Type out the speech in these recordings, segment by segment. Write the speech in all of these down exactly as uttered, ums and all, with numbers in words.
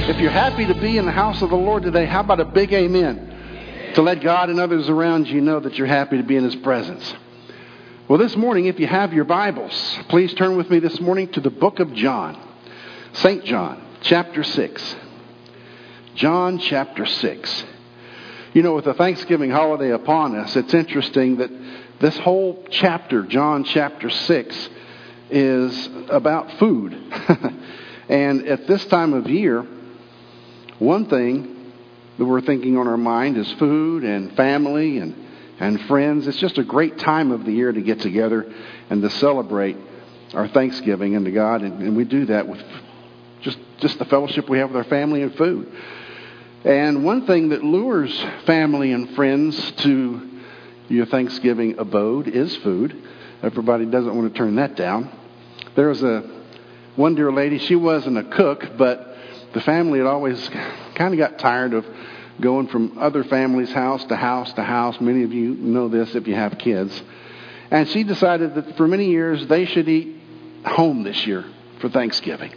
If you're happy to be in the house of the Lord today, how about a big amen? To let God and others around you know that you're happy to be in His presence. Well, this morning, if you have your Bibles, please turn with me this morning to the book of John. Saint John, chapter six. John, chapter six. You know, with the Thanksgiving holiday upon us, it's interesting that this whole chapter, John chapter six, is about food. And at this time of year, one thing that we're thinking on our mind is food and family and, and friends. It's just a great time of the year to get together and to celebrate our Thanksgiving unto God. And, and we do that with just, just the fellowship we have with our family and food. And one thing that lures family and friends to your Thanksgiving abode is food. Everybody doesn't want to turn that down. There was a one dear lady, she wasn't a cook, but the family had always kind of got tired of going from other families' house to house to house. Many of you know this if you have kids. And she decided that for many years they should eat home this year for Thanksgiving.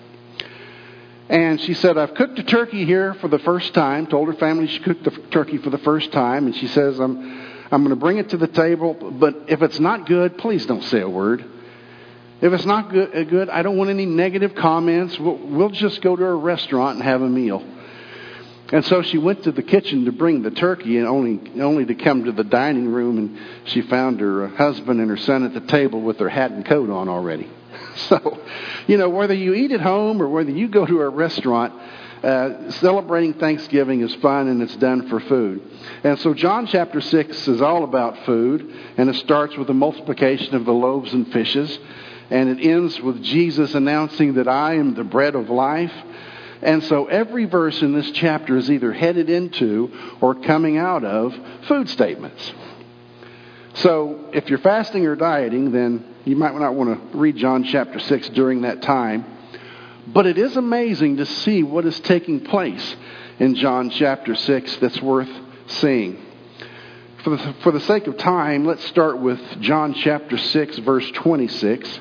And she said, I've cooked a turkey here for the first time. Told her family she cooked the turkey for the first time. And she says, I'm, I'm going to bring it to the table. But if it's not good, please don't say a word. If it's not good, good, I don't want any negative comments. We'll, we'll just go to a restaurant and have a meal. And so she went to the kitchen to bring the turkey, and only only to come to the dining room, and she found her husband and her son at the table with their hat and coat on already. So, you know, whether you eat at home or whether you go to a restaurant, uh, celebrating Thanksgiving is fun, and it's done for food. And so John chapter six is all about food, and it starts with the multiplication of the loaves and fishes. And it ends with Jesus announcing that I am the bread of life. And so every verse in this chapter is either headed into or coming out of food statements. So if you're fasting or dieting, then you might not want to read John chapter six during that time. But it is amazing to see what is taking place in John chapter six that's worth seeing. For the, for the sake of time, let's start with John chapter six, verse twenty-six.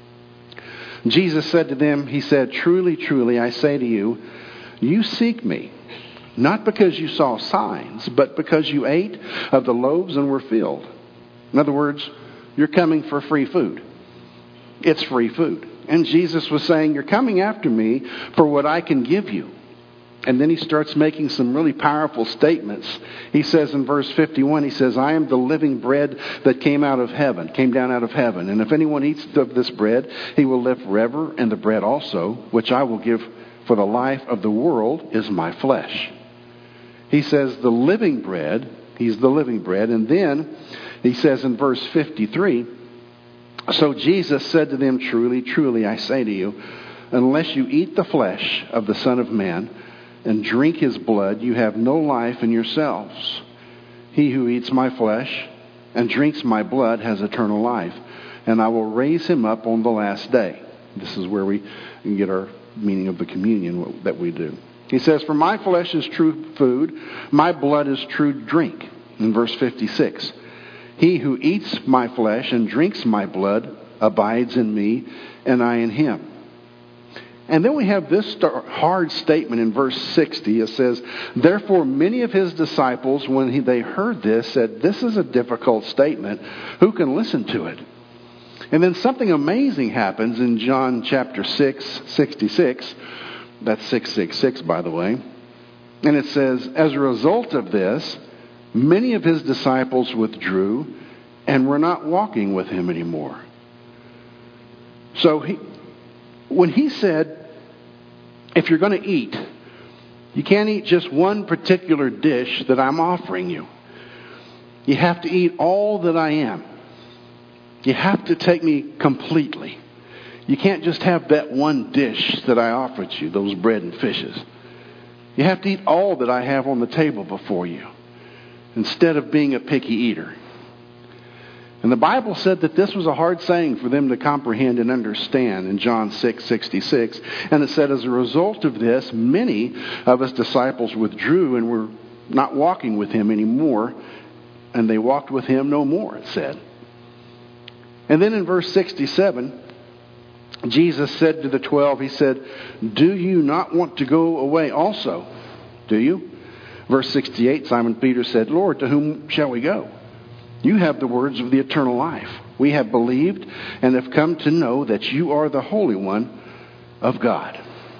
Jesus said to them, He said, truly, truly, I say to you, you seek me, not because you saw signs, but because you ate of the loaves and were filled. In other words, you're coming for free food. It's free food. And Jesus was saying, you're coming after me for what I can give you. And then he starts making some really powerful statements. He says in verse fifty-one, he says, I am the living bread that came out of heaven, came down out of heaven. And if anyone eats of this bread, he will live forever. And the bread also, which I will give for the life of the world, is my flesh. He says the living bread, he's the living bread. And then he says in verse fifty-three, so Jesus said to them, truly, truly, I say to you, unless you eat the flesh of the Son of Man, and drink his blood, you have no life in yourselves. He who eats my flesh and drinks my blood has eternal life, and I will raise him up on the last day. This is where we get our meaning of the communion that we do. He says, for my flesh is true food, my blood is true drink. In verse fifty-six, he who eats my flesh and drinks my blood abides in me, and I in him. And then we have this hard statement in verse sixty. It says, therefore many of his disciples, when he, they heard this, said, this is a difficult statement. Who can listen to it? And then something amazing happens in John chapter six, sixty-six. That's six six six, by the way. And it says, as a result of this, many of his disciples withdrew and were not walking with him anymore. So he... When he said, if you're going to eat, you can't eat just one particular dish that I'm offering you. You have to eat all that I am. You have to take me completely. You can't just have that one dish that I offered you, those bread and fishes. You have to eat all that I have on the table before you, instead of being a picky eater. And the Bible said that this was a hard saying for them to comprehend and understand in John six sixty-six. And it said, as a result of this, many of his disciples withdrew and were not walking with him anymore. And they walked with him no more, it said. And then in verse sixty-seven, Jesus said to the twelve, he said, "Do you not want to go away also? Do you?" Verse sixty-eight, Simon Peter said, "Lord, to whom shall we go? You have the words of the eternal life. We have believed and have come to know that you are the Holy One of God."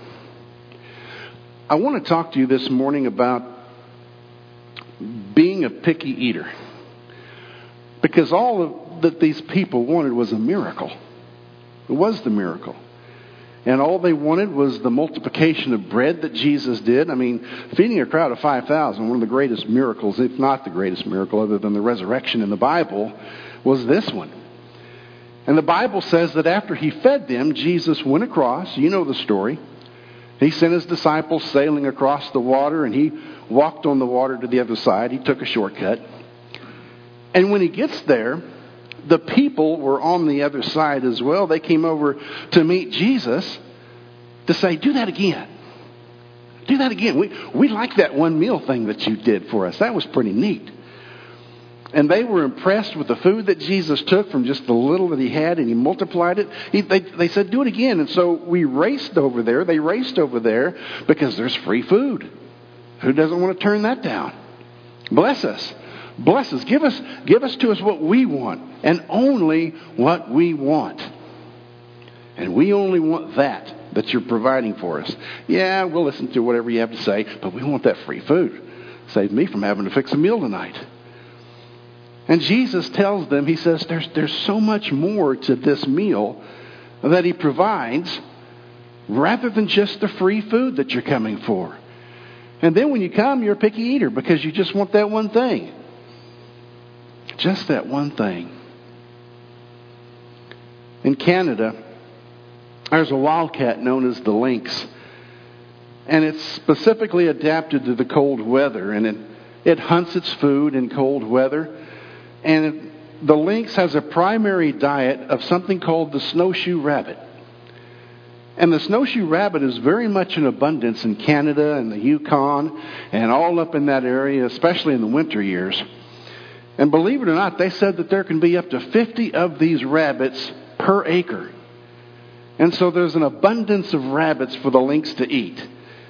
I want to talk to you this morning about being a picky eater. Because all of, that these people wanted was a miracle. It was the miracle. And all they wanted was the multiplication of bread that Jesus did. I mean, feeding a crowd of five thousand, one of the greatest miracles, if not the greatest miracle other than the resurrection in the Bible, was this one. And the Bible says that after he fed them, Jesus went across. You know the story. He sent his disciples sailing across the water, and he walked on the water to the other side. He took a shortcut. And when he gets there, the people were on the other side as well. They came over to meet Jesus to say, "Do that again. Do that again. We, we like that one meal thing that you did for us. That was pretty neat." And they were impressed with the food that Jesus took from just the little that he had, and he multiplied it. He, they, they said, "Do it again." And so we raced over there. They raced over there because there's free food. Who doesn't want to turn that down? Bless us. Bless us. Give us, give us to us what we want, and only what we want. And we only want that that you're providing for us. Yeah, we'll listen to whatever you have to say, but we want that free food. Save me from having to fix a meal tonight. And Jesus tells them, he says, there's, there's so much more to this meal that he provides rather than just the free food that you're coming for. And then when you come, you're a picky eater because you just want that one thing. Just that one thing. In Canada, there's a wildcat known as the lynx. And it's specifically adapted to the cold weather. And it, it hunts its food in cold weather. And it, the lynx has a primary diet of something called the snowshoe rabbit. And the snowshoe rabbit is very much in abundance in Canada and the Yukon and all up in that area, especially in the winter years. And believe it or not, they said that there can be up to fifty of these rabbits per acre. And so there's an abundance of rabbits for the lynx to eat.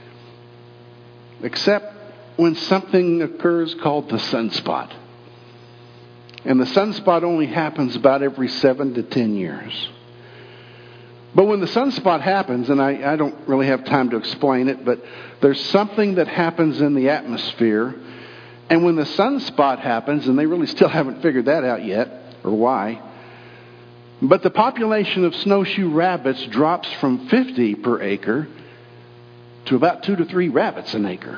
Except when something occurs called the sunspot. And the sunspot only happens about every seven to ten years. But when the sunspot happens, and I, I don't really have time to explain it, but there's something that happens in the atmosphere. And when the sunspot happens, and they really still haven't figured that out yet, or why, but the population of snowshoe rabbits drops from fifty per acre to about two to three rabbits an acre.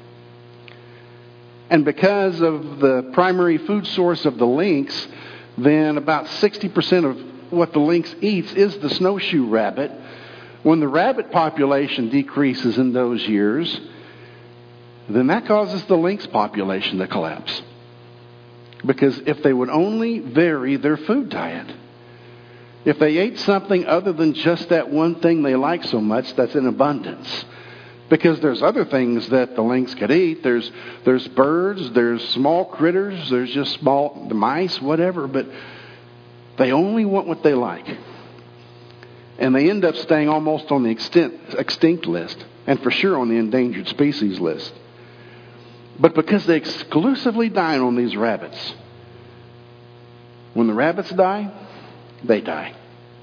And because of the primary food source of the lynx, then about sixty percent of what the lynx eats is the snowshoe rabbit. When the rabbit population decreases in those years, then that causes the lynx population to collapse. Because if they would only vary their food diet, if they ate something other than just that one thing they like so much that's in abundance, because there's other things that the lynx could eat. There's there's birds, there's small critters, there's just small the mice, whatever, but they only want what they like. And they end up staying almost on the extinct, extinct list, and for sure on the endangered species list. But because they exclusively dine on these rabbits, when the rabbits die, they die.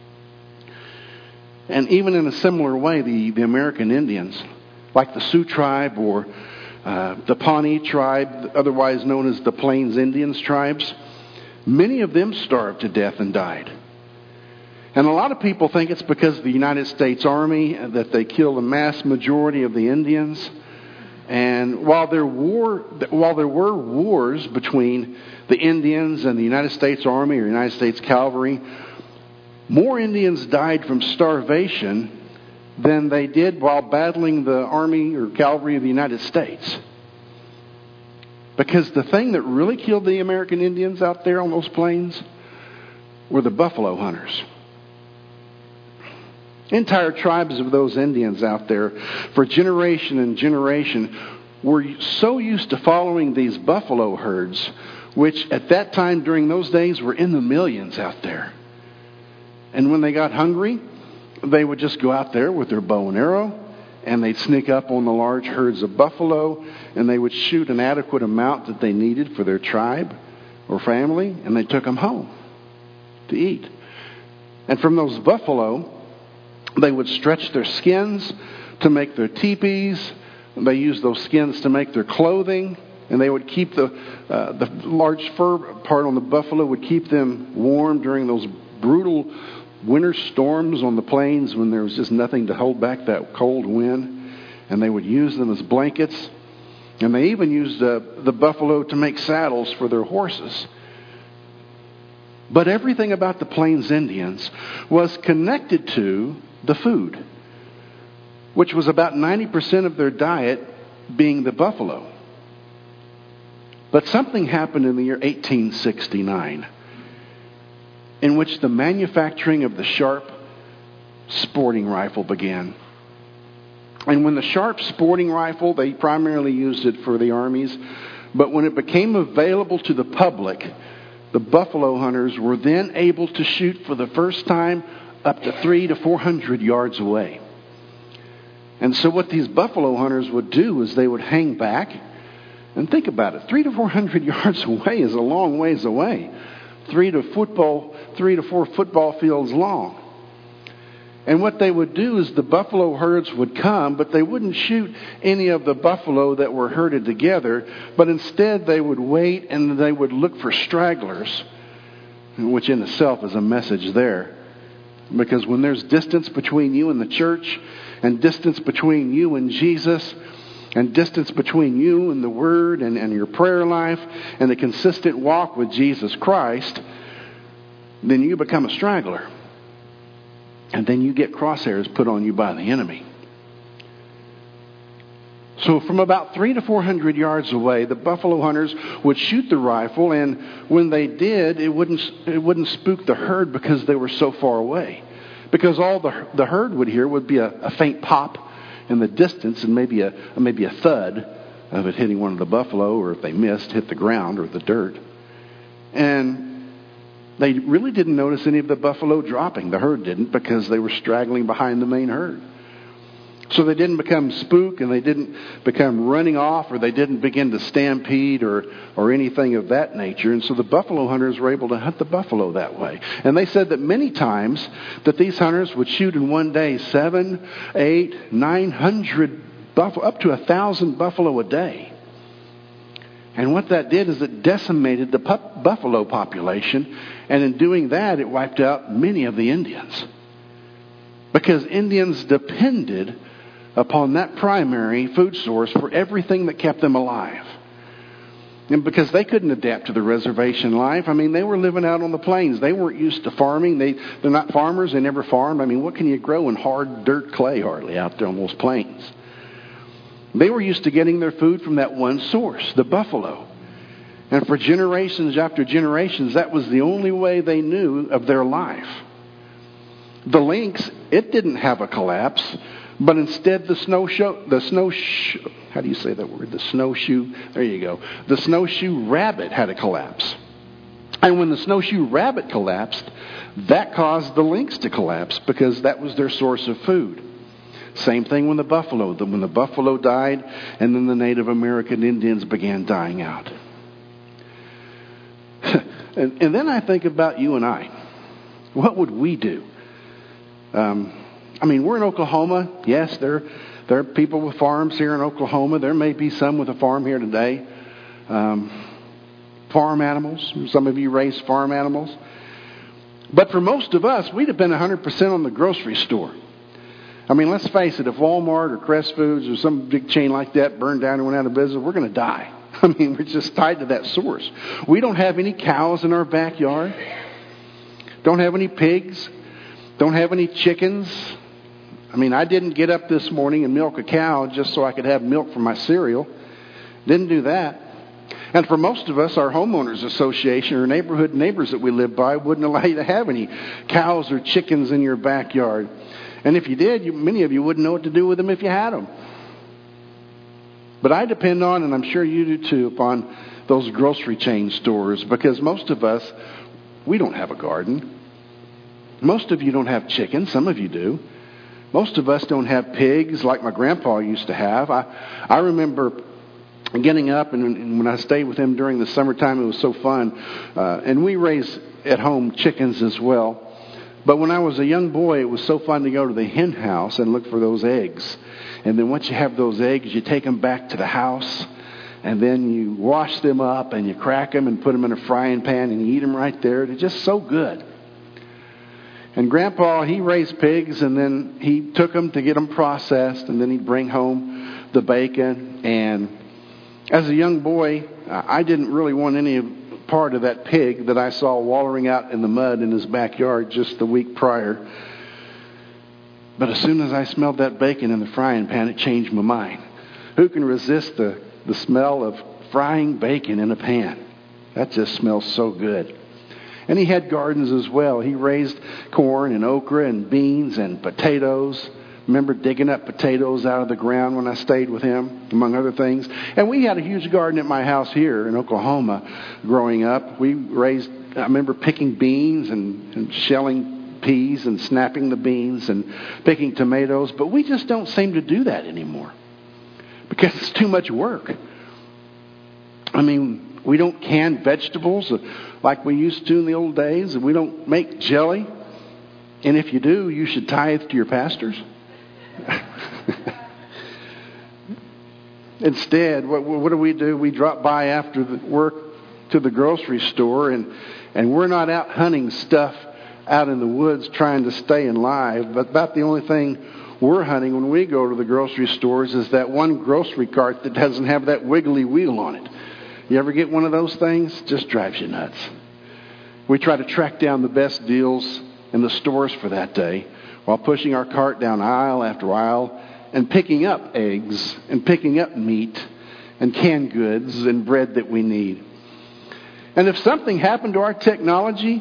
And even in a similar way, the, the American Indians, like the Sioux tribe or uh, the Pawnee tribe, otherwise known as the Plains Indians tribes, many of them starved to death and died. And a lot of people think it's because of the United States Army that they killed a mass majority of the Indians. And while there were, while there were wars between the Indians and the United States Army or United States Cavalry, more Indians died from starvation than they did while battling the Army or Cavalry of the United States. Because the thing that really killed the American Indians out there on those plains were the buffalo hunters. Entire tribes of those Indians out there for generation and generation were so used to following these buffalo herds, which at that time during those days were in the millions out there. And when they got hungry, they would just go out there with their bow and arrow, and they'd sneak up on the large herds of buffalo, and they would shoot an adequate amount that they needed for their tribe or family, and they took them home to eat. And from those buffalo, they would stretch their skins to make their teepees. They used those skins to make their clothing, and they would keep the uh, the large fur part on the buffalo would keep them warm during those brutal winter storms on the plains when there was just nothing to hold back that cold wind. And they would use them as blankets. And they even used uh, the buffalo to make saddles for their horses. But everything about the Plains Indians was connected to the food, which was about ninety percent of their diet being the buffalo. But something happened in the year eighteen sixty-nine in which the manufacturing of the Sharp sporting rifle began. And when the Sharp sporting rifle, they primarily used it for the armies, but when it became available to the public, the buffalo hunters were then able to shoot for the first time up to three to four hundred yards away. And so what these buffalo hunters would do is they would hang back, and think about it, three to four hundred yards away is a long ways away. Three to football, three to four football fields long. And what they would do is the buffalo herds would come, but they wouldn't shoot any of the buffalo that were herded together, but instead they would wait and they would look for stragglers, which in itself is a message there. Because when there's distance between you and the church, and distance between you and Jesus, and distance between you and the Word and, and your prayer life, and the consistent walk with Jesus Christ, then you become a straggler. And then you get crosshairs put on you by the enemy. So from about three to four hundred yards away, the buffalo hunters would shoot the rifle, and when they did, it wouldn't it wouldn't spook the herd because they were so far away. Because all the the herd would hear would be a, a faint pop in the distance, and maybe a maybe a thud of it hitting one of the buffalo, or if they missed, hit the ground or the dirt. And they really didn't notice any of the buffalo dropping. The herd didn't, because they were straggling behind the main herd. So they didn't become spooked, and they didn't become running off, or they didn't begin to stampede or, or anything of that nature. And so the buffalo hunters were able to hunt the buffalo that way. And they said that many times that these hunters would shoot in one day seven, eight, nine hundred buffalo, up to a thousand buffalo a day. And what that did is it decimated the pu- buffalo population. And in doing that, it wiped out many of the Indians. Because Indians depended upon that primary food source for everything that kept them alive. And because they couldn't adapt to the reservation life, I mean, they were living out on the plains. They weren't used to farming. They, they're not farmers. They never farmed. I mean, what can you grow in hard dirt clay hardly out there on those plains? They were used to getting their food from that one source, the buffalo. And for generations after generations, that was the only way they knew of their life. The lynx, it didn't have a collapse, but instead the snowshoe, the snowshoe, how do you say that word? The snowshoe, there you go. The snowshoe rabbit had a collapse. And when the snowshoe rabbit collapsed, that caused the lynx to collapse, because that was their source of food. Same thing when the buffalo, when the buffalo died, and then the Native American Indians began dying out. and, and then I think about you and I. What would we do? Um, I mean, we're in Oklahoma. Yes, there, there are people with farms here in Oklahoma. There may be some with a farm here today. Um, farm animals. Some of you raise farm animals. But for most of us, we depend one hundred percent on the grocery store. I mean, let's face it, if Walmart or Crest Foods or some big chain like that burned down and went out of business, we're going to die. I mean, we're just tied to that source. We don't have any cows in our backyard. Don't have any pigs. Don't have any chickens. I mean, I didn't get up this morning and milk a cow just so I could have milk for my cereal. Didn't do that. And for most of us, our homeowners association or neighborhood neighbors that we live by wouldn't allow you to have any cows or chickens in your backyard. And if you did, you, many of you wouldn't know what to do with them if you had them. But I depend on, and I'm sure you do too, upon those grocery chain stores, because most of us, we don't have a garden. Most of you don't have chickens. Some of you do. Most of us don't have pigs like my grandpa used to have. I, I remember getting up, and, and when I stayed with him during the summertime, it was so fun. Uh, and we raised at home chickens as well. But when I was a young boy, it was so fun to go to the hen house and look for those eggs. And then once you have those eggs, you take them back to the house, and then you wash them up, and you crack them and put them in a frying pan, and you eat them right there. They're just so good. And Grandpa, he raised pigs, and then he took them to get them processed, and then he'd bring home the bacon. And as a young boy, I didn't really want any part of that pig that I saw wallowing out in the mud in his backyard just the week prior. But as soon as I smelled that bacon in the frying pan, it changed my mind. Who can resist the, the smell of frying bacon in a pan? That just smells so good. And he had gardens as well. He raised corn and okra and beans and potatoes. Remember digging up potatoes out of the ground when I stayed with him, among other things. And we had a huge garden at my house here in Oklahoma growing up. We raised, I remember picking beans and, and shelling peas and snapping the beans and picking tomatoes. But we just don't seem to do that anymore because it's too much work. I mean, we don't can vegetables like we used to in the old days, and we don't make jelly. And if you do, you should tithe to your pastors. Instead, what, what do we do? We drop by after the work to the grocery store, and, and we're not out hunting stuff out in the woods trying to stay alive. But about the only thing we're hunting when we go to the grocery stores is that one grocery cart that doesn't have that wiggly wheel on it. You ever get one of those things? Just drives you nuts. We try to track down the best deals in the stores for that day while pushing our cart down aisle after aisle and picking up eggs and picking up meat and canned goods and bread that we need. And if something happened to our technology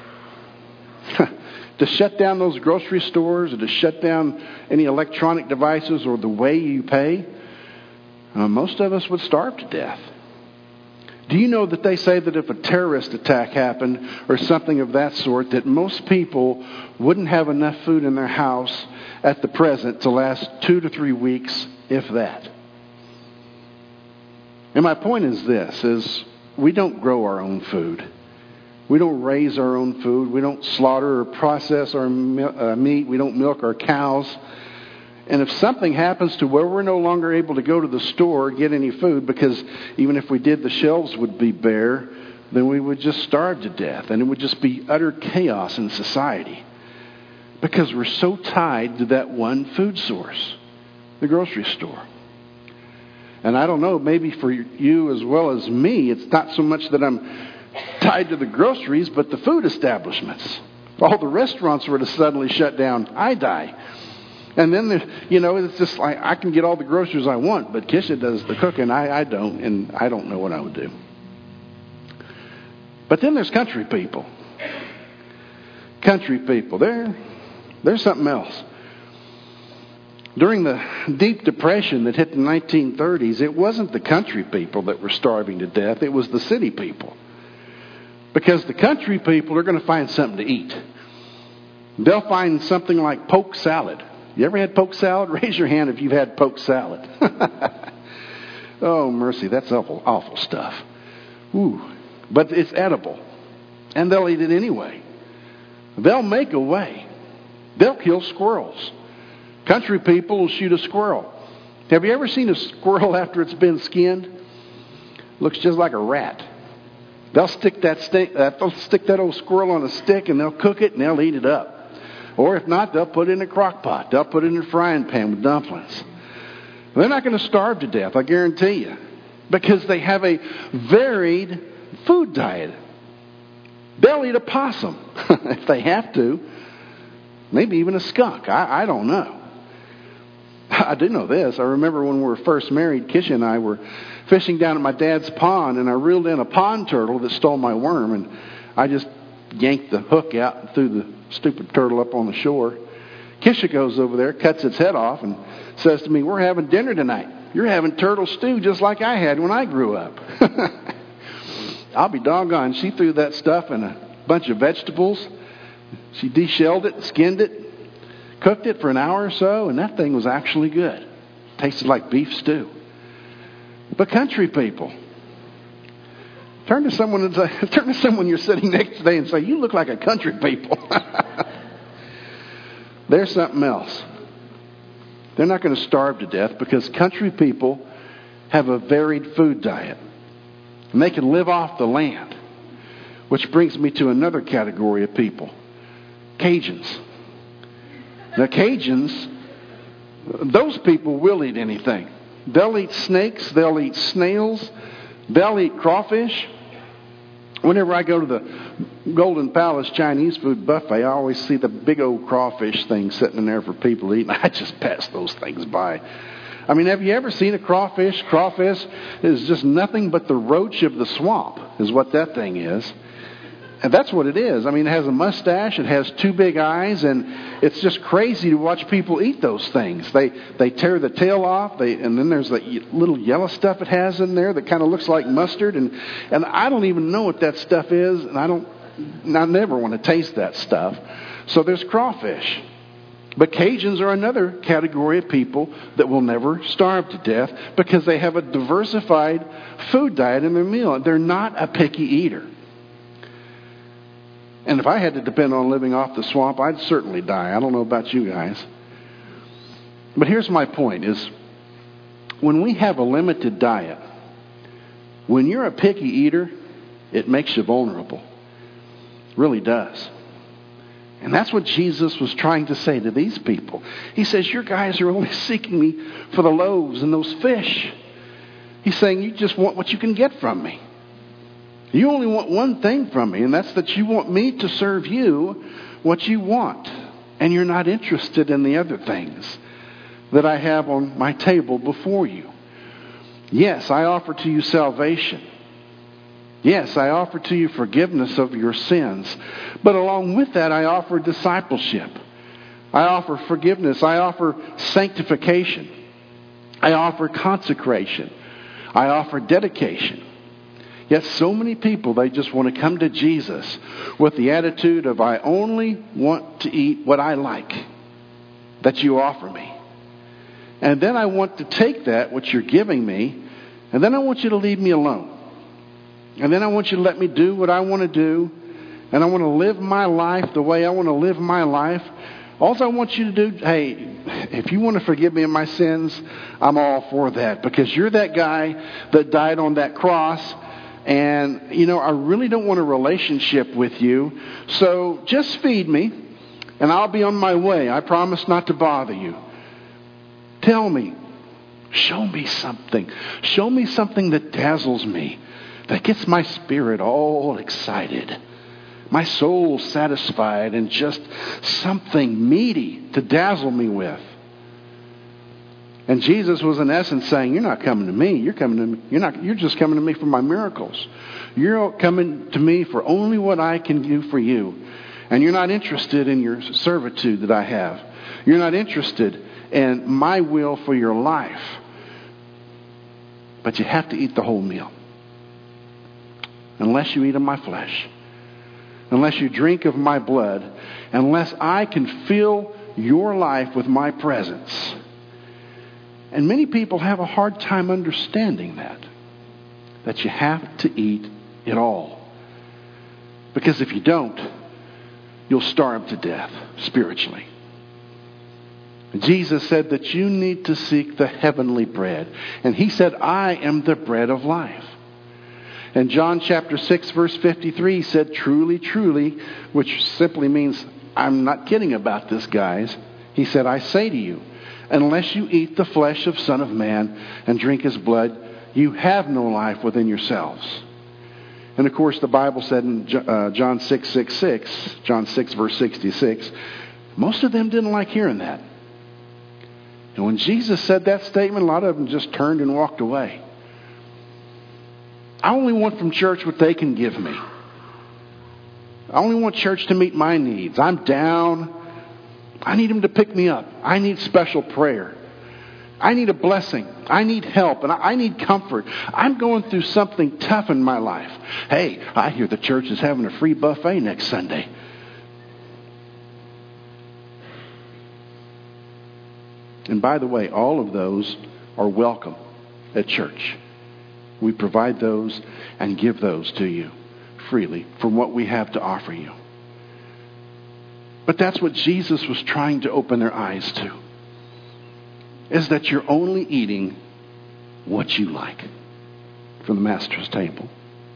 to shut down those grocery stores or to shut down any electronic devices or the way you pay, uh, most of us would starve to death. Do you know that they say that if a terrorist attack happened or something of that sort, that most people wouldn't have enough food in their house at the present to last two to three weeks, if that? And my point is this, is we don't grow our own food. We don't raise our own food. We don't slaughter or process our meat. We don't milk our cows. And if something happens to where we're no longer able to go to the store, get any food, because even if we did, the shelves would be bare, then we would just starve to death. And it would just be utter chaos in society. Because we're so tied to that one food source, the grocery store. And I don't know, maybe for you as well as me, it's not so much that I'm tied to the groceries, but the food establishments. If all the restaurants were to suddenly shut down, I die. And then, you know, it's just like I can get all the groceries I want, but Kisha does the cooking. I, I don't, and I don't know what I would do. But then there's country people. Country people. They're, they're something else. During the Deep Depression that hit the nineteen thirties, it wasn't the country people that were starving to death. It was the city people. Because the country people are going to find something to eat. They'll find something like poke salad. You ever had poke salad? Raise your hand if you've had poke salad. Oh, mercy, that's awful, awful stuff. Ooh, but it's edible. And they'll eat it anyway. They'll make a way. They'll kill squirrels. Country people will shoot a squirrel. Have you ever seen a squirrel after it's been skinned? Looks just like a rat. They'll stick that stick, uh, they'll stick that old squirrel on a stick and they'll cook it and they'll eat it up. Or if not, they'll put it in a crock pot. They'll put it in a frying pan with dumplings. They're not going to starve to death, I guarantee you. Because they have a varied food diet. They'll eat a possum if they have to. Maybe even a skunk. I, I don't know. I do know this. I remember when we were first married, Kisha and I were fishing down at my dad's pond, and I reeled in a pond turtle that stole my worm, and I just yanked the hook out and threw the stupid turtle up on the shore. Kisha goes over there, cuts its head off, and says to me, "We're having dinner tonight. You're having turtle stew just like I had when I grew up." I'll be doggone. She threw that stuff in a bunch of vegetables, She deshelled it, skinned it, cooked it for an hour or so, and that thing was actually good. Tasted like beef stew. But country people, turn to someone and say, turn to someone you're sitting next to today and say, you look like a country people. There's something else. They're not going to starve to death because country people have a varied food diet. And they can live off the land. Which brings me to another category of people. Cajuns. Now Cajuns, those people will eat anything. They'll eat snakes. They'll eat snails. They'll eat crawfish. Whenever I go to the Golden Palace Chinese food buffet, I always see the big old crawfish thing sitting in there for people to eat. And I just pass those things by. I mean, have you ever seen a crawfish? Crawfish is just nothing but the roach of the swamp is what that thing is. And that's what it is. I mean, it has a mustache, it has two big eyes, and it's just crazy to watch people eat those things. They they tear the tail off, they, and then there's that little yellow stuff it has in there that kind of looks like mustard, and, and I don't even know what that stuff is, and I don't, I never want to taste that stuff. So there's crawfish. But Cajuns are another category of people that will never starve to death because they have a diversified food diet in their meal. They're not a picky eater. And if I had to depend on living off the swamp, I'd certainly die. I don't know about you guys. But here's my point is when we have a limited diet, when you're a picky eater, it makes you vulnerable. It really does. And that's what Jesus was trying to say to these people. He says, you guys are only seeking me for the loaves and those fish. He's saying, you just want what you can get from me. You only want one thing from me, and that's that you want me to serve you what you want. And you're not interested in the other things that I have on my table before you. Yes, I offer to you salvation. Yes, I offer to you forgiveness of your sins. But along with that, I offer discipleship. I offer forgiveness. I offer sanctification. I offer consecration. I offer dedication. Yet so many people, they just want to come to Jesus with the attitude of, I only want to eat what I like that you offer me. And then I want to take that, what you're giving me, and then I want you to leave me alone. And then I want you to let me do what I want to do. And I want to live my life the way I want to live my life. All I want you to do, hey, if you want to forgive me of my sins, I'm all for that. Because you're that guy that died on that cross. And, you know, I really don't want a relationship with you. So just feed me, and I'll be on my way. I promise not to bother you. Tell me. Show me something. Show me something that dazzles me, that gets my spirit all excited, my soul satisfied, and just something meaty to dazzle me with. And Jesus was in essence saying, you're not coming to me. You're coming to me. You're not. You're just coming to me for my miracles. You're coming to me for only what I can do for you. And you're not interested in your servitude that I have. You're not interested in my will for your life. But you have to eat the whole meal. Unless you eat of my flesh. Unless you drink of my blood. Unless I can fill your life with my presence. And many people have a hard time understanding that. That you have to eat it all. Because if you don't, you'll starve to death spiritually. Jesus said that you need to seek the heavenly bread. And he said, I am the bread of life. And John chapter six verse fifty-three said, truly, truly, which simply means, I'm not kidding about this, guys. He said, I say to you, unless you eat the flesh of Son of Man and drink his blood, you have no life within yourselves. And of course, the Bible said in uh, John six, six, six, John six verse sixty-six, most of them didn't like hearing that. And when Jesus said that statement, a lot of them just turned and walked away. I only want from church what they can give me. I only want church to meet my needs. I'm down. I need him to pick me up. I need special prayer. I need a blessing. I need help. And I need comfort. I'm going through something tough in my life. Hey, I hear the church is having a free buffet next Sunday. And by the way, all of those are welcome at church. We provide those and give those to you freely from what we have to offer you. But that's what Jesus was trying to open their eyes to, is that you're only eating what you like from the Master's table.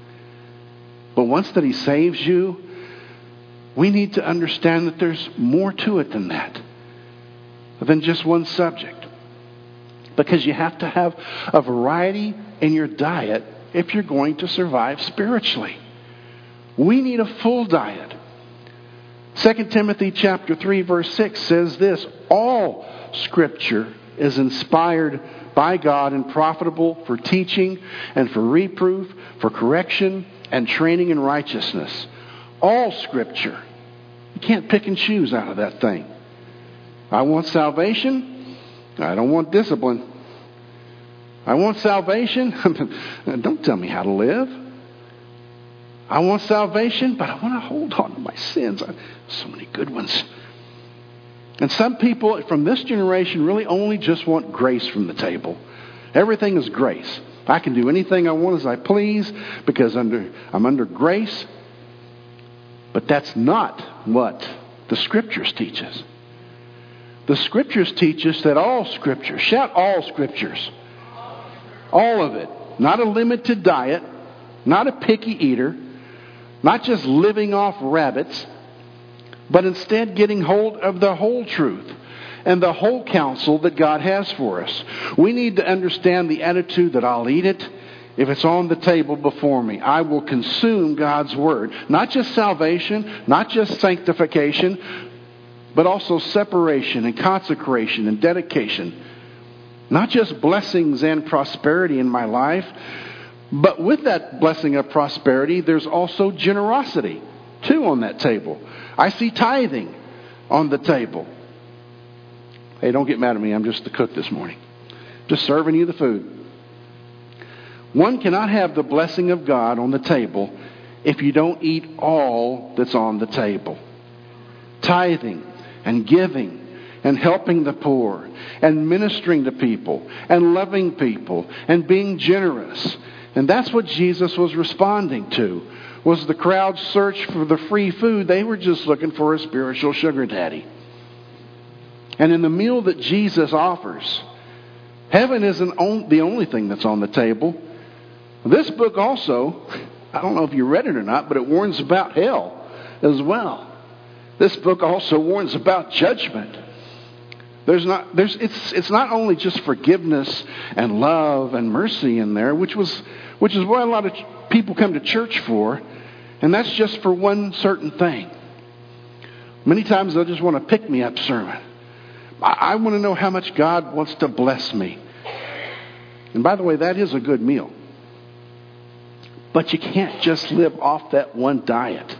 But once that He saves you, we need to understand that there's more to it than that, than just one subject. Because you have to have a variety in your diet if you're going to survive spiritually. We need a full diet. Second Timothy chapter three verse six says this: all Scripture is inspired by God and profitable for teaching and for reproof, for correction and training in righteousness. All Scripture. You can't pick and choose out of that thing. I want salvation. I don't want discipline. I want salvation. Don't tell me how to live. I want salvation, but I want to hold on to my sins. So many good ones. And some people from this generation really only just want grace from the table. Everything is grace. I can do anything I want as I please because under I'm under grace. But that's not what the Scriptures teach us. The Scriptures teach us that all Scripture, shout all Scriptures, all of it, not a limited diet, not a picky eater, not just living off rabbits, but instead getting hold of the whole truth and the whole counsel that God has for us. We need to understand the attitude that I'll eat it if it's on the table before me. I will consume God's Word. Not just salvation, not just sanctification, but also separation and consecration and dedication. Not just blessings and prosperity in my life, but with that blessing of prosperity, there's also generosity, too, on that table. I see tithing on the table. Hey, don't get mad at me. I'm just the cook this morning. Just serving you the food. One cannot have the blessing of God on the table if you don't eat all that's on the table. Tithing and giving and helping the poor and ministering to people and loving people and being generous. And that's what Jesus was responding to, was the crowd's search for the free food. They were just looking for a spiritual sugar daddy. And in the meal that Jesus offers, heaven isn't the only thing that's on the table. This book also, I don't know if you read it or not, but it warns about hell as well. This book also warns about judgment. There's not, there's, it's, it's not only just forgiveness and love and mercy in there, which was, which is what a lot of people come to church for, and that's just for one certain thing. Many times they'll just want a pick-me-up sermon. I, I want to know how much God wants to bless me. And by the way, that is a good meal. But you can't just live off that one diet.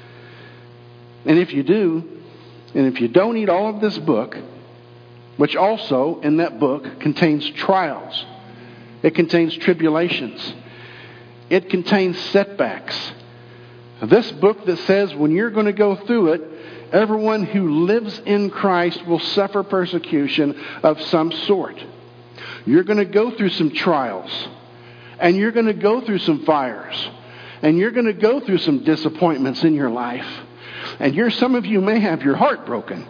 And if you do, and if you don't eat all of this book, which also in that book contains trials, it contains tribulations, it contains setbacks. This book that says when you're going to go through it, everyone who lives in Christ will suffer persecution of some sort. You're going to go through some trials. And you're going to go through some fires. And you're going to go through some disappointments in your life. And you're, some of you may have your heart broken.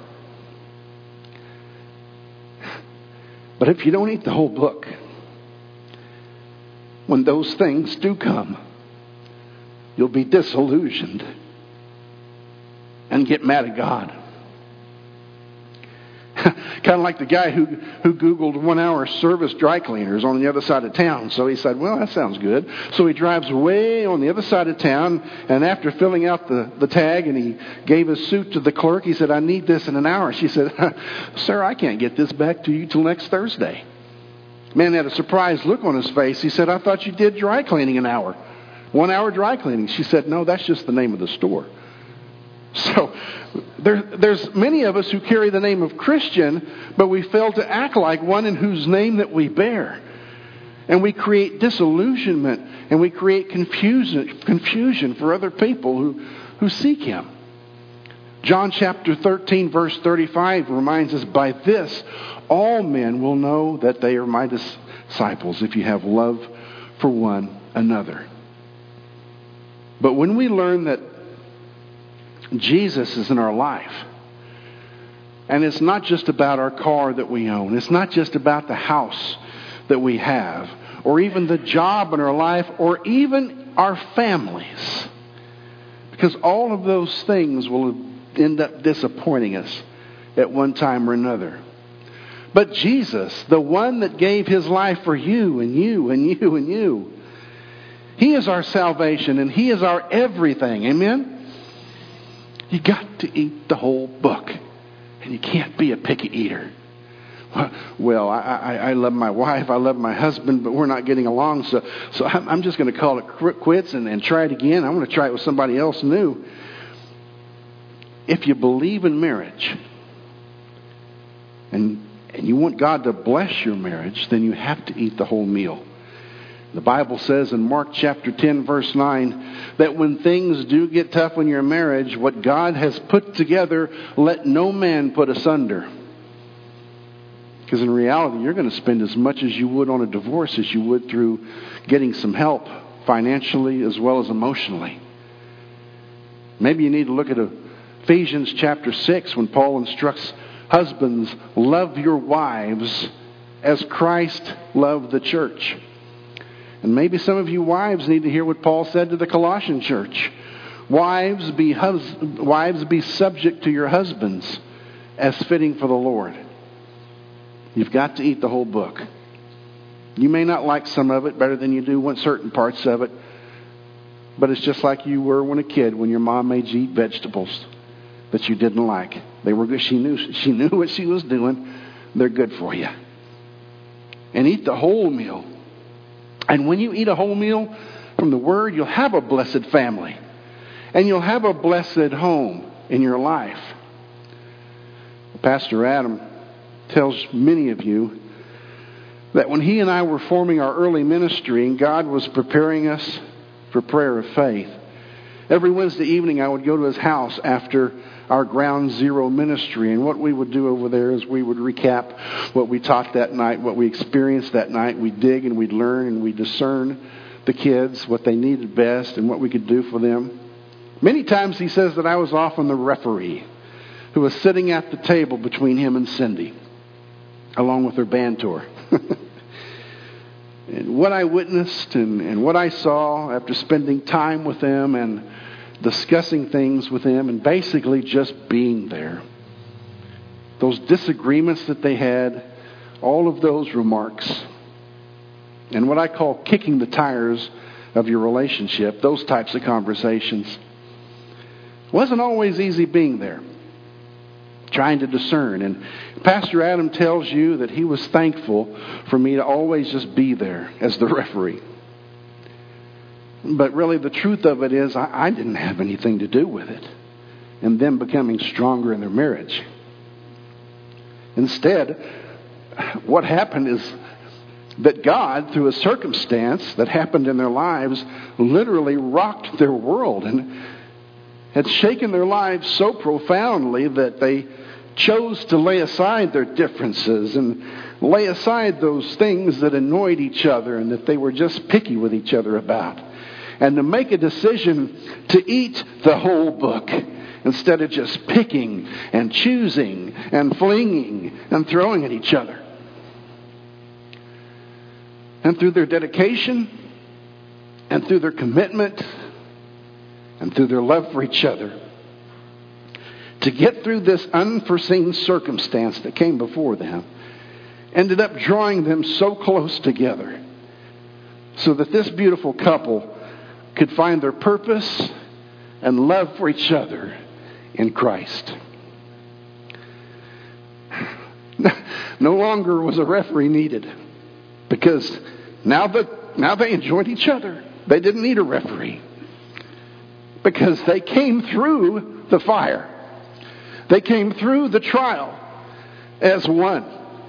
But if you don't eat the whole book, when those things do come, you'll be disillusioned and get mad at God. Kind of like the guy who, who Googled one-hour service dry cleaners on the other side of town. So he said, well, that sounds good. So he drives way on the other side of town, and after filling out the, the tag, and he gave his suit to the clerk, he said, I need this in an hour. She said, sir, I can't get this back to you till next Thursday. Man had a surprised look on his face. He said, I thought you did dry cleaning an hour. One hour dry cleaning. She said, no, that's just the name of the store. So there, there's many of us who carry the name of Christian, but we fail to act like one in whose name that we bear. And we create disillusionment and we create confusion, confusion for other people who, who seek Him. John chapter thirteen, verse thirty-five reminds us, by this all men will know that they are my disciples, if you have love for one another. But when we learn that Jesus is in our life, and it's not just about our car that we own, it's not just about the house that we have, or even the job in our life, or even our families, because all of those things will end up disappointing us at one time or another. But Jesus, the one that gave his life for you and you and you and you, he is our salvation and he is our everything. Amen? You got to eat the whole book, and you can't be a picky eater. Well, I, I, I love my wife, I love my husband, but we're not getting along, so so I'm, I'm just going to call it quits and, and try it again. I'm going to try it with somebody else new. If you believe in marriage, and and you want God to bless your marriage, then you have to eat the whole meal. The Bible says in Mark chapter ten, verse nine, that when things do get tough in your marriage, what God has put together, let no man put asunder. Because in reality, you're going to spend as much as you would on a divorce as you would through getting some help financially as well as emotionally. Maybe you need to look at Ephesians chapter six when Paul instructs husbands, love your wives as Christ loved the church. And maybe some of you wives need to hear what Paul said to the Colossian church. Wives, be hus- wives, be subject to your husbands as fitting for the Lord. You've got to eat the whole book. You may not like some of it better than you do certain parts of it, but it's just like you were when a kid, when your mom made you eat vegetables that you didn't like. They were good. She knew she knew what she was doing. They're good for you. And eat the whole meal. And when you eat a whole meal from the Word, you'll have a blessed family, and you'll have a blessed home in your life. Pastor Adam tells many of you that when he and I were forming our early ministry and God was preparing us for prayer of faith, every Wednesday evening I would go to his house after our ground zero ministry, and what we would do over there is we would recap what we taught that night, what we experienced that night. We'd dig and we'd learn and we'd discern the kids, what they needed best and what we could do for them. Many times he says that I was often the referee who was sitting at the table between him and Cindy, along with her band tour. And what I witnessed and, and what I saw after spending time with them and discussing things with them and basically just being there. Those disagreements that they had, all of those remarks, and what I call kicking the tires of your relationship, those types of conversations. It wasn't always easy being there, trying to discern. And Pastor Adam tells you that he was thankful for me to always just be there as the referee. But really the truth of it is I, I didn't have anything to do with it and them becoming stronger in their marriage. Instead, what happened is that God, through a circumstance that happened in their lives, literally rocked their world and had shaken their lives so profoundly that they chose to lay aside their differences and lay aside those things that annoyed each other and that they were just picky with each other about, and to make a decision to eat the whole book instead of just picking and choosing and flinging and throwing at each other. And through their dedication and through their commitment and through their love for each other, to get through this unforeseen circumstance that came before them, ended up drawing them so close together so that this beautiful couple could find their purpose and love for each other in Christ. No longer was a referee needed, because now that now they enjoyed each other. They didn't need a referee, because they came through the fire. They came through the trial as one.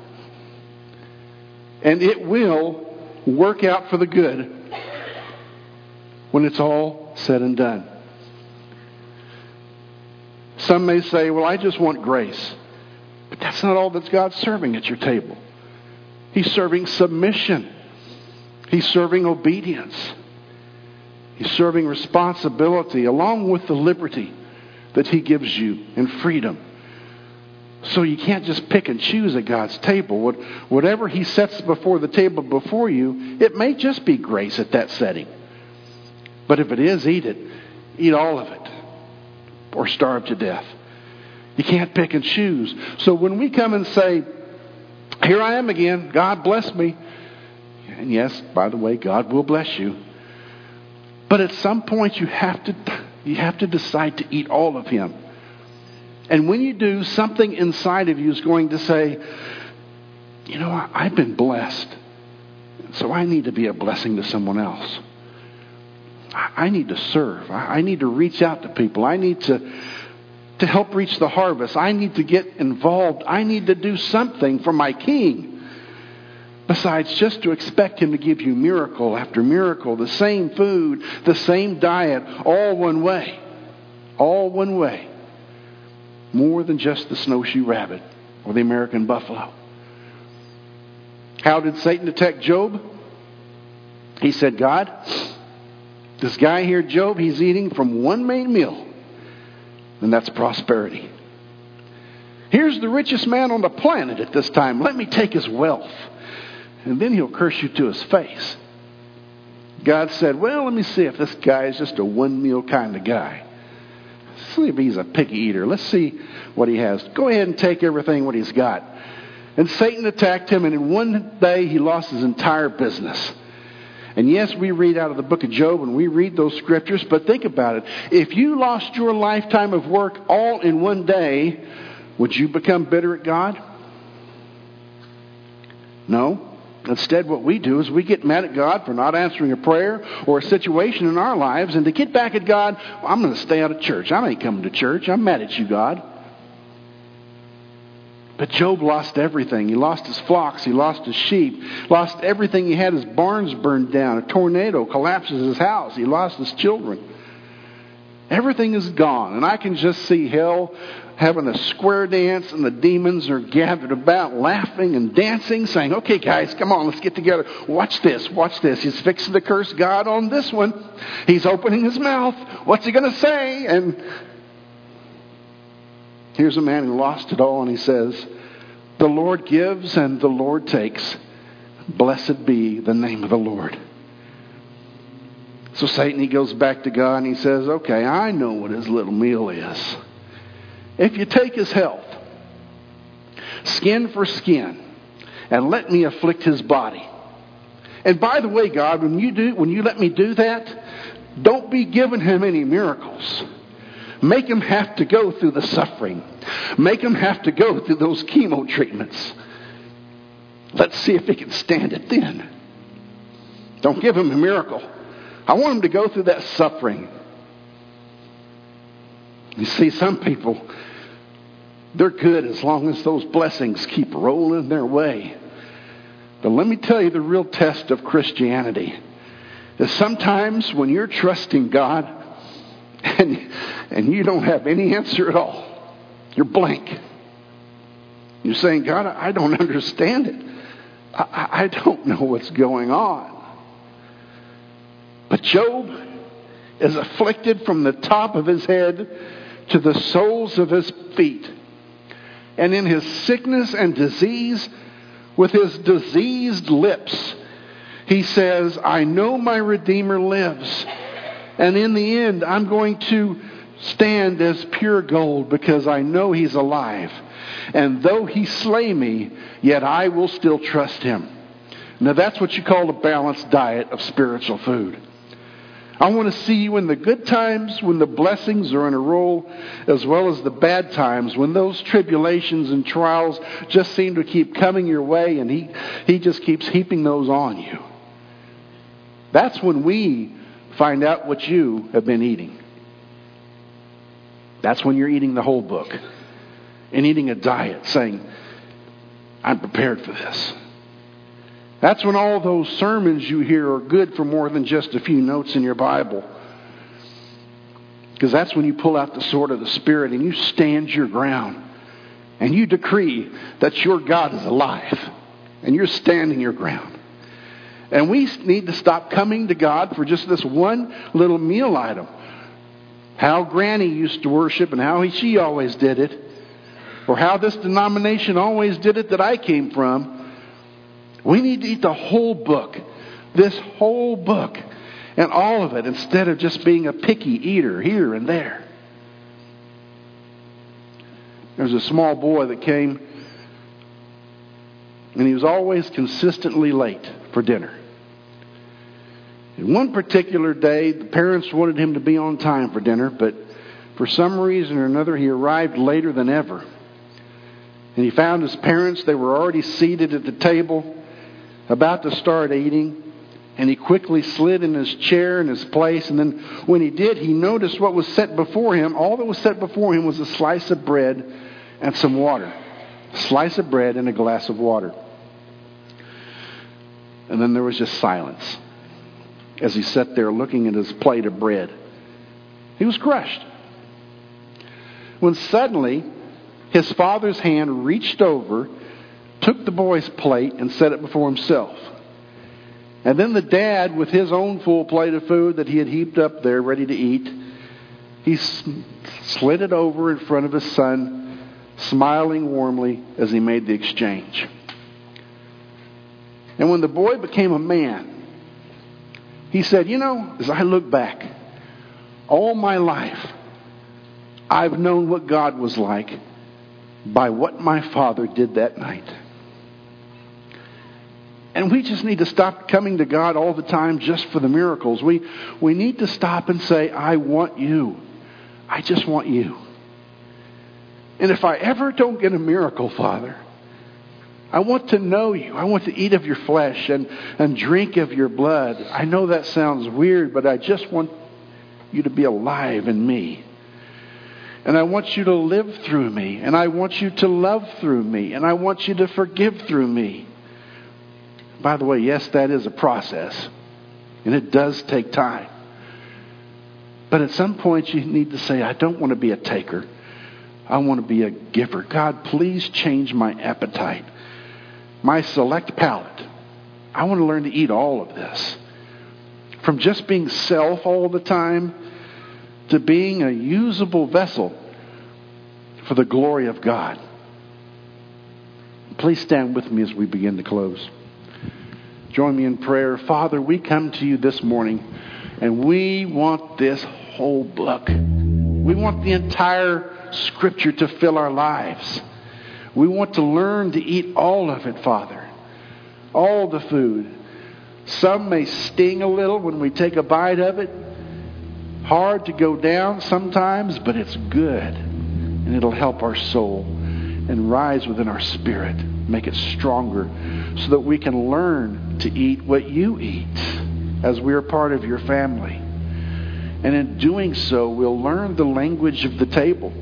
And it will work out for the good when it's all said and done. Some may say, well, I just want grace. But that's not all that God's serving at your table. He's serving submission. He's serving obedience. He's serving responsibility along with the liberty that He gives you and freedom. So you can't just pick and choose at God's table. What, whatever He sets before the table before you, it may just be grace at that setting. But if it is, eat it. Eat all of it. Or starve to death. You can't pick and choose. So when we come and say, here I am again, God bless me. And yes, by the way, God will bless you. But at some point you have to you have to decide to eat all of Him. And when you do, something inside of you is going to say, you know, I, I've been blessed. So I need to be a blessing to someone else. I, I need to serve. I, I need to reach out to people. I need to to help reach the harvest. I need to get involved. I need to do something for my King. Besides just to expect Him to give you miracle after miracle, the same food, the same diet, all one way. All one way. More than just the snowshoe rabbit or the American buffalo. How did Satan attack Job? He said, God, this guy here, Job, he's eating from one main meal. And that's prosperity. Here's the richest man on the planet at this time. Let me take his wealth. And then he'll curse you to his face. God said, well, let me see if this guy is just a one meal kind of guy. Let's see if he's a picky eater. Let's see what he has. Go ahead and take everything what he's got. And Satan attacked him, and in one day he lost his entire business. And yes, we read out of the book of Job and we read those scriptures, but think about it. If you lost your lifetime of work all in one day, would you become bitter at God? No. Instead, what we do is we get mad at God for not answering a prayer or a situation in our lives. And to get back at God, I'm going to stay out of church. I ain't coming to church. I'm mad at you, God. But Job lost everything. He lost his flocks. He lost his sheep. Lost everything he had. His barns burned down. A tornado collapses his house. He lost his children. Everything is gone. And I can just see hell having a square dance, and the demons are gathered about laughing and dancing, saying, okay, guys, come on, let's get together. Watch this, watch this. He's fixing to curse God on this one. He's opening his mouth. What's he going to say? And here's a man who lost it all, and he says, the Lord gives and the Lord takes. Blessed be the name of the Lord. So Satan, he goes back to God and he says, okay, I know what his little meal is. If you take his health, skin for skin, and let me afflict his body. And by the way, God, when you do, when you let me do that, don't be giving him any miracles. Make him have to go through the suffering. Make him have to go through those chemo treatments. Let's see if he can stand it then. Don't give him a miracle. I want him to go through that suffering. You see, some people, they're good as long as those blessings keep rolling their way. But let me tell you, the real test of Christianity is sometimes when you're trusting God and, and you don't have any answer at all. You're blank. You're saying, God, I don't understand it. I, I don't know what's going on. But Job is afflicted from the top of his head to the soles of his feet. And in his sickness and disease, with his diseased lips, he says, I know my Redeemer lives. And in the end, I'm going to stand as pure gold because I know he's alive. And though he slay me, yet I will still trust him. Now that's what you call a balanced diet of spiritual food. I want to see you in the good times when the blessings are in a roll, as well as the bad times when those tribulations and trials just seem to keep coming your way, and he, he just keeps heaping those on you. That's when we find out what you have been eating. That's when you're eating the whole book and eating a diet saying, I'm prepared for this. That's when all those sermons you hear are good for more than just a few notes in your Bible. Because that's when you pull out the sword of the Spirit and you stand your ground. And you decree that your God is alive. And you're standing your ground. And we need to stop coming to God for just this one little meal item. How Granny used to worship and how he, she always did it. Or how this denomination always did it that I came from. We need to eat the whole book. This whole book. And all of it, instead of just being a picky eater here and there. There was a small boy that came, and he was always consistently late for dinner. And one particular day, the parents wanted him to be on time for dinner, but for some reason or another, he arrived later than ever. And he found his parents, they were already seated at the table, about to start eating. And he quickly slid in his chair in his place. And then when he did, he noticed what was set before him. All that was set before him was a slice of bread and some water. A slice of bread and a glass of water. And then there was just silence as he sat there looking at his plate of bread. He was crushed. When suddenly his father's hand reached over, took the boy's plate and set it before himself. And then the dad, with his own full plate of food that he had heaped up there ready to eat, he slid it over in front of his son, smiling warmly as he made the exchange. And when the boy became a man, he said, you know, as I look back, all my life, I've known what God was like by what my father did that night. And we just need to stop coming to God all the time just for the miracles. We we need to stop and say, I want you. I just want you. And if I ever don't get a miracle, Father, I want to know you. I want to eat of your flesh and, and drink of your blood. I know that sounds weird, but I just want you to be alive in me. And I want you to live through me. And I want you to love through me. And I want you to forgive through me. By the way, yes, that is a process. And it does take time. But at some point you need to say, I don't want to be a taker. I want to be a giver. God, please change my appetite. My select palate. I want to learn to eat all of this. From just being self all the time to being a usable vessel for the glory of God. Please stand with me as we begin to close. Join me in prayer. Father, we come to you this morning and we want this whole book. We want the entire Scripture to fill our lives. We want to learn to eat all of it, Father. All the food. Some may sting a little when we take a bite of it. Hard to go down sometimes, but it's good. And it'll help our soul and rise within our spirit. Make it stronger so that we can learn to eat what you eat as we are part of your family. And in doing so, we'll learn the language of the table.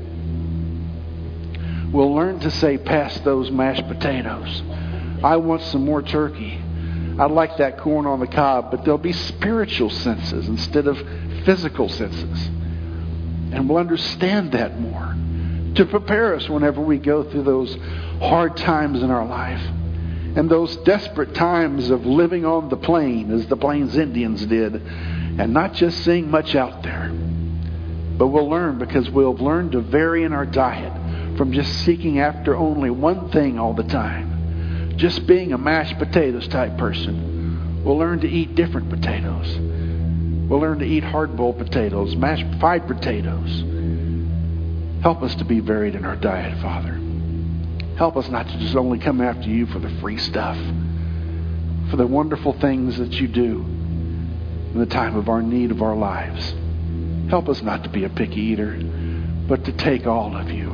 We'll learn to say, pass those mashed potatoes. I want some more turkey. I like that corn on the cob, but there'll be spiritual senses instead of physical senses. And we'll understand that more to prepare us whenever we go through those hard times in our life. And those desperate times of living on the plain as the Plains Indians did. And not just seeing much out there. But we'll learn because we'll learn to vary in our diet from just seeking after only one thing all the time. Just being a mashed potatoes type person. We'll learn to eat different potatoes. We'll learn to eat hard-boiled potatoes, mashed fried potatoes. Help us to be varied in our diet, Father. Help us not to just only come after you for the free stuff, for the wonderful things that you do in the time of our need of our lives. Help us not to be a picky eater, but to take all of you.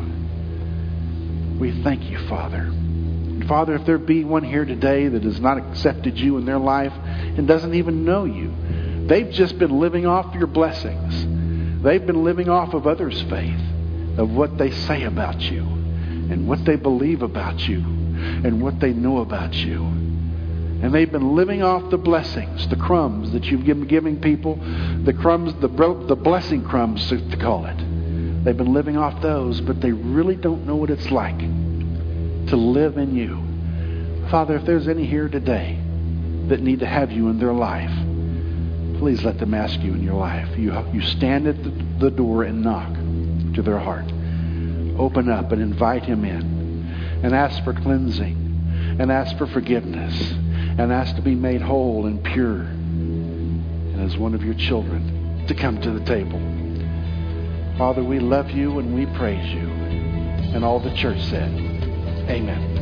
We thank you, Father. And Father, if there be one here today that has not accepted you in their life and doesn't even know you, they've just been living off your blessings. They've been living off of others' faith, of what they say about you, and what they believe about you, and what they know about you. And they've been living off the blessings, the crumbs that you've given giving people, the crumbs, the, the blessing crumbs to call it. They've been living off those, but they really don't know what it's like to live in you. Father, if there's any here today that need to have you in their life, please let them ask you in your life. You, you stand at the, the door and knock to their heart. Open up and invite him in and ask for cleansing and ask for forgiveness and ask to be made whole and pure and as one of your children to come to the table. Father, we love you and we praise you. And all the church said, amen.